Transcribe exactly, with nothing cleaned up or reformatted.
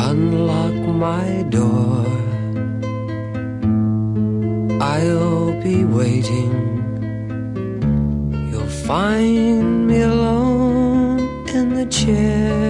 unlock my door. I'll be waiting. You'll find me alone in the chair.